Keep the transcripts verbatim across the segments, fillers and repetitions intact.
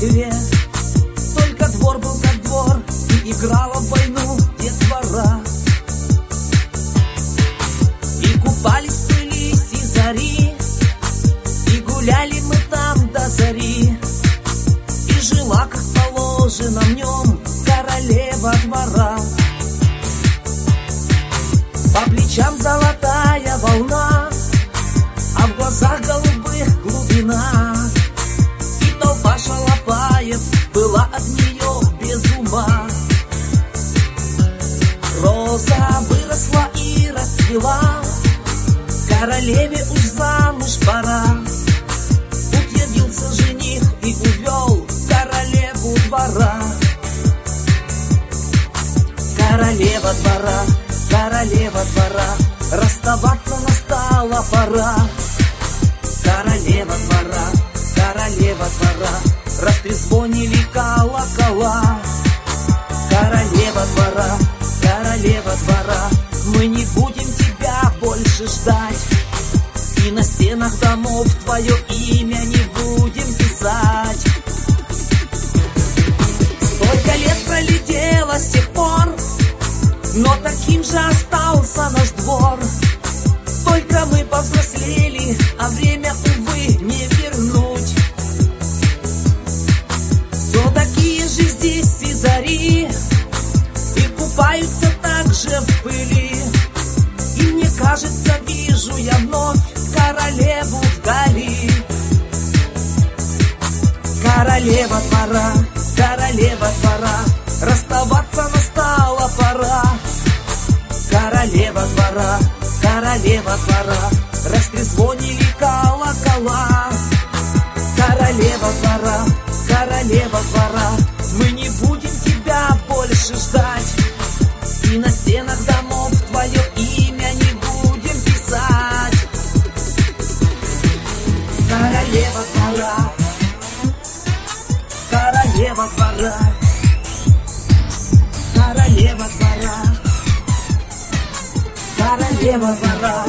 Москве. Только двор был как двор, и играла в войну детвора. И купались в пыли зари, и гуляли мы там до зари. И жила, как положено, в нем королева двора. По плечам золотая волна, а в глазах голубых глубина. И толпа шалопаев была от нее без ума. Роза выросла и расцвела, королеве уж замуж пора. Тут явился жених и увел королеву двора. Королева двора, королева двора, расставаться настала пора. Королева двора, королева двора, растрезвонили колокола. Королева двора, королева двора, мы не будем тебя больше ждать, и на стенах домов твое имя не будем писать. Столько лет пролетело с тех пор, но таким же остался наш двор. Только мы повзрослели, а время, увы, не вернуть. Все такие же здесь сизари, и купаются также в пыли. И мне кажется, вижу я вновь королеву вдали. Королева двора, королева двора, расставаться настала пора. Королева двора, королева двора, растрезвонили колокола. Королева двора, королева двора, мы не будем тебя больше ждать, и на стенах домов твое имя не будем писать. Королева двора, королева двора, королева двора, королева двора.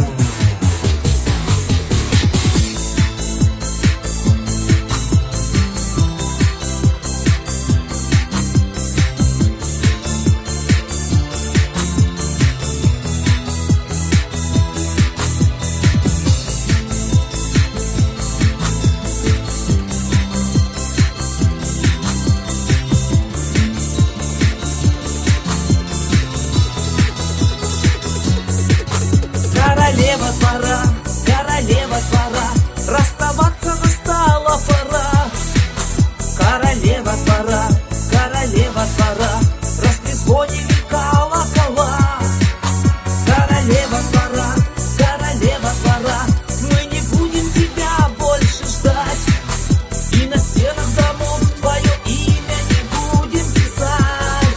Королева двора, королева двора, расставаться настала пора. Королева двора, королева двора, растрезвонили колокола. Королева двора, королева двора, мы не будем тебя больше ждать, и на стенах домов твое имя не будем писать.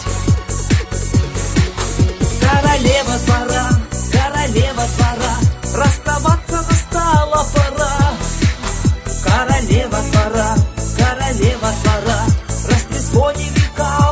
Королева двора, королева двора, расставаться настала пора. Королева двора, королева двора, растрезвонили колокола.